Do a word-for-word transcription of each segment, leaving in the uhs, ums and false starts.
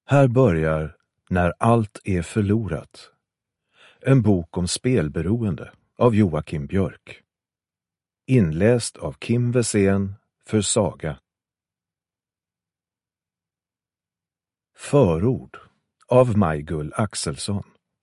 Här börjar När allt är förlorat. En bok om spelberoende av Joakim Björk. Inläst av Kim Wessén för Saga. Förord av Maj-Gull Axelsson.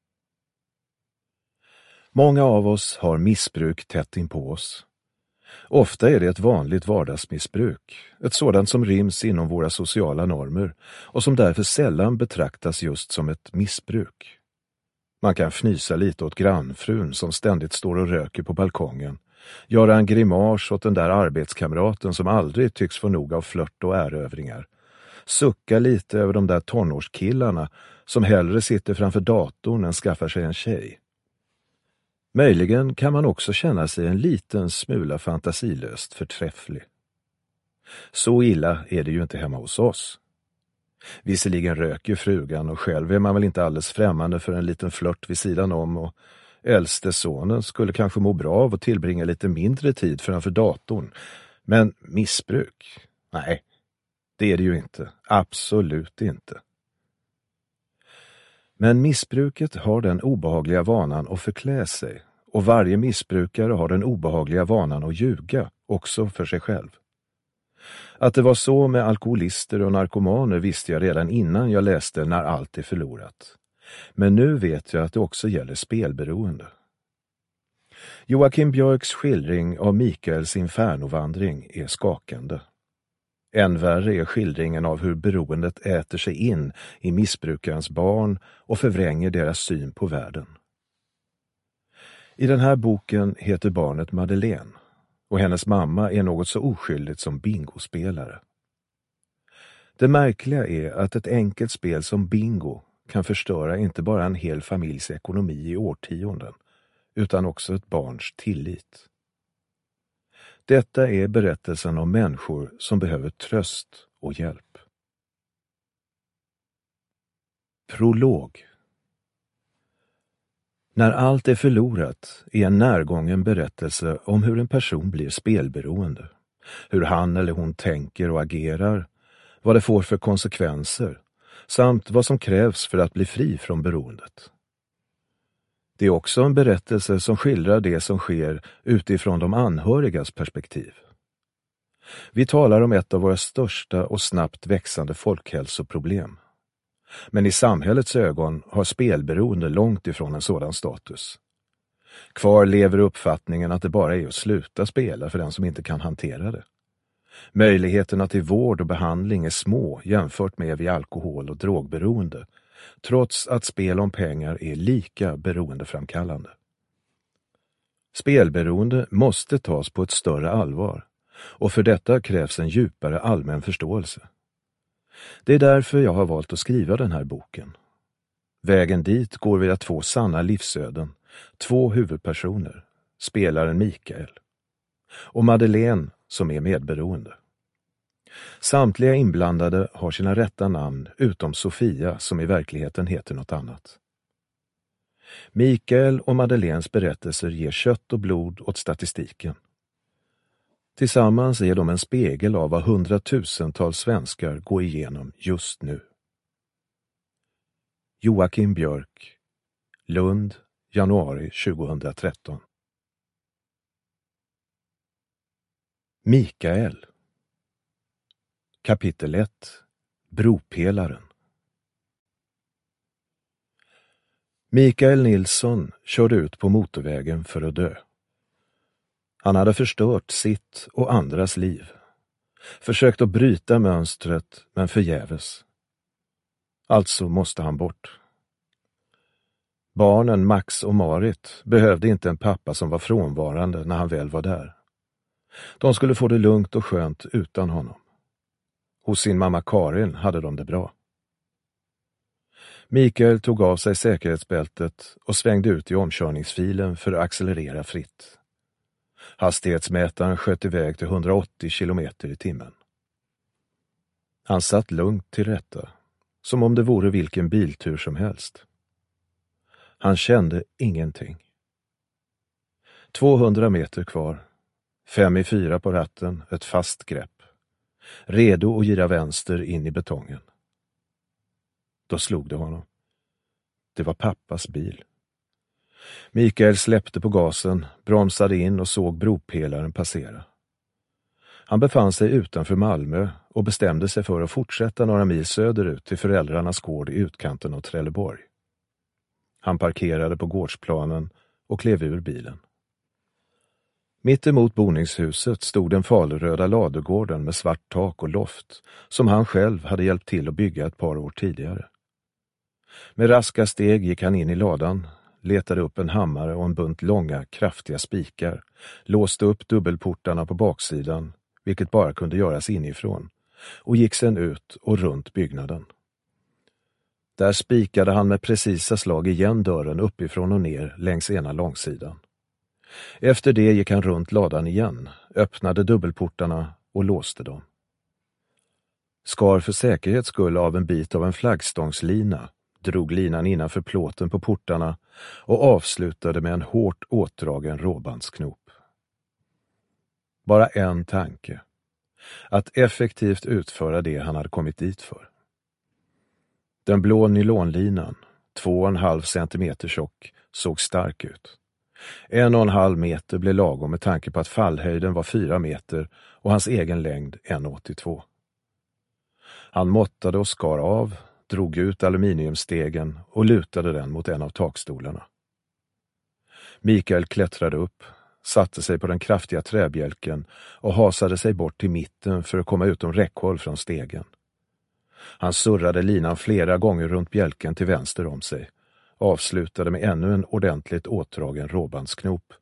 Många av oss har missbruk tätt inpå oss. Ofta är det ett vanligt vardagsmissbruk, ett sådant som ryms inom våra sociala normer och som därför sällan betraktas just som ett missbruk. Man kan fnysa lite åt grannfrun som ständigt står och röker på balkongen, göra en grimas åt den där arbetskamraten som aldrig tycks få nog av flört och ärövringar, sucka lite över de där tonårskillarna som hellre sitter framför datorn än skaffar sig en tjej. Möjligen kan man också känna sig en liten smula fantasilöst förträfflig. Så illa är det ju inte hemma hos oss. Visserligen röker frugan och själv är man väl inte alldeles främmande för en liten flört vid sidan om, och äldste sonen skulle kanske må bra av att tillbringa lite mindre tid framför datorn. Men missbruk? Nej, det är det ju inte. Absolut inte. Men missbruket har den obehagliga vanan att förklä sig, och varje missbrukare har den obehagliga vanan att ljuga, också för sig själv. Att det var så med alkoholister och narkomaner visste jag redan innan jag läste När allt är förlorat. Men nu vet jag att det också gäller spelberoende. Joakim Björks skildring av Mikaels infernovandring är skakande. Än värre är skildringen av hur beroendet äter sig in i missbrukarens barn och förvränger deras syn på världen. I den här boken heter barnet Madeleine, och hennes mamma är något så oskyldigt som bingospelare. Det märkliga är att ett enkelt spel som bingo kan förstöra inte bara en hel familjs ekonomi i årtionden, utan också ett barns tillit. Detta är berättelsen om människor som behöver tröst och hjälp. Prolog. När allt är förlorat är en närgången berättelse om hur en person blir spelberoende, hur han eller hon tänker och agerar, vad det får för konsekvenser, samt vad som krävs för att bli fri från beroendet. Det är också en berättelse som skildrar det som sker utifrån de anhörigas perspektiv. Vi talar om ett av våra största och snabbt växande folkhälsoproblem. Men i samhällets ögon har spelberoende långt ifrån en sådan status. Kvar lever uppfattningen att det bara är att sluta spela för den som inte kan hantera det. Möjligheterna till vård och behandling är små jämfört med vid alkohol- och drogberoende, trots att spel om pengar är lika beroendeframkallande. Spelberoende måste tas på ett större allvar, och för detta krävs en djupare allmän förståelse. Det är därför jag har valt att skriva den här boken. Vägen dit går via två sanna livsöden, två huvudpersoner, spelaren Mikael och Madeleine som är medberoende. Samtliga inblandade har sina rätta namn utom Sofia som i verkligheten heter något annat. Mikael och Madeleines berättelser ger kött och blod åt statistiken. Tillsammans är de en spegel av vad hundratusentals svenskar går igenom just nu. Joakim Björk, Lund, januari tjugohundratretton. Mikael. Kapitel ett. Bropelaren. Mikael Nilsson körde ut på motorvägen för att dö. Han hade förstört sitt och andras liv. Försökt att bryta mönstret, men förgäves. Alltså måste han bort. Barnen Max och Marit behövde inte en pappa som var frånvarande när han väl var där. De skulle få det lugnt och skönt utan honom. Hos sin mamma Karin hade de det bra. Mikael tog av sig säkerhetsbältet och svängde ut i omkörningsfilen för att accelerera fritt. Hastighetsmätaren sköt iväg till hundraåttio kilometer i timmen. Han satt lugnt till rätta, som om det vore vilken biltur som helst. Han kände ingenting. tvåhundra meter kvar, fem i fyra på ratten, ett fast grepp. Redo att gira vänster in i betongen. Då slog det honom. Det var pappas bil. Mikael släppte på gasen, bromsade in och såg bropelaren passera. Han befann sig utanför Malmö och bestämde sig för att fortsätta några mil söderut till föräldrarnas gård i utkanten av Trelleborg. Han parkerade på gårdsplanen och klev ur bilen. Mitt emot boningshuset stod den faluröda ladugården med svart tak och loft som han själv hade hjälpt till att bygga ett par år tidigare. Med raska steg gick han in i ladan, letade upp en hammare och en bunt långa, kraftiga spikar, låste upp dubbelportarna på baksidan, vilket bara kunde göras inifrån, och gick sedan ut och runt byggnaden. Där spikade han med precisa slag igen dörren uppifrån och ner längs ena långsidan. Efter det gick han runt ladan igen, öppnade dubbelportarna och låste dem. Skar för säkerhets skull av en bit av en flaggstångslina, drog linan innanför plåten på portarna och avslutade med en hårt åtdragen råbandsknop. Bara en tanke. Att effektivt utföra det han hade kommit dit för. Den blå nylonlinan, två och en halv centimeter tjock, såg stark ut. En och en halv meter blev lagom med tanke på att fallhöjden var fyra meter och hans egen längd en komma åttiotvå. Han måttade och skar av, drog ut aluminiumstegen och lutade den mot en av takstolarna. Mikael klättrade upp, satte sig på den kraftiga träbjälken och hasade sig bort till mitten för att komma utom räckhåll från stegen. Han surrade linan flera gånger runt bjälken till vänster om sig, avslutade med ännu en ordentligt åtdragen råbandsknop